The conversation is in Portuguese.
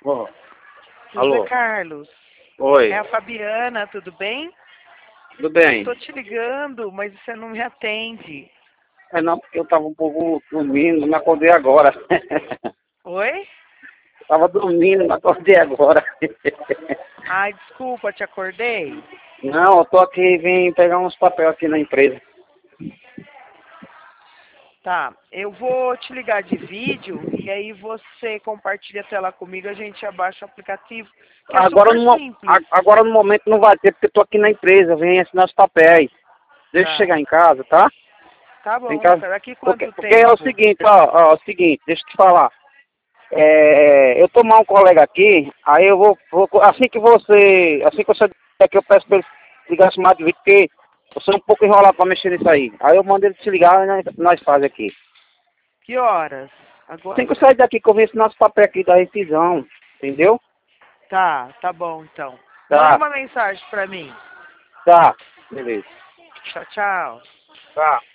Ó, José alô? Carlos, Oi, é a Fabiana, tudo bem? tudo bem? Tô te ligando, mas você não me atende. É não, porque eu tava um pouco dormindo, me acordei agora. Oi? Tava dormindo, me acordei agora. Ai, desculpa, te acordei. Não, eu tô aqui, vim pegar uns papéis aqui na empresa. Tá, eu vou te ligar de vídeo e aí você compartilha a tela comigo, a gente abaixa o aplicativo, que é Agora super no, simples. agora no momento não vai ter, porque eu tô aqui na empresa, vem assinar os papéis. Deixa eu Tá, chegar em casa, tá? tá Em bom. casa. Daqui Porque, quanto porque é o tempo? seguinte, ó, é o seguinte, deixa eu te falar. Eu tomar um colega aqui, aí eu assim que você aqui, eu peço pra ele ligar chamado de vídeo, porque eu sou um pouco enrolado pra mexer nisso aí. Aí eu mando ele te ligar e nós faz aqui. Que horas? Assim que eu Agora? sair daqui, que eu venho esse nosso papel aqui da rescisão, entendeu? Tá bom então. Manda Tá, uma mensagem pra mim. tá, beleza. Tchau, tchau. Tá.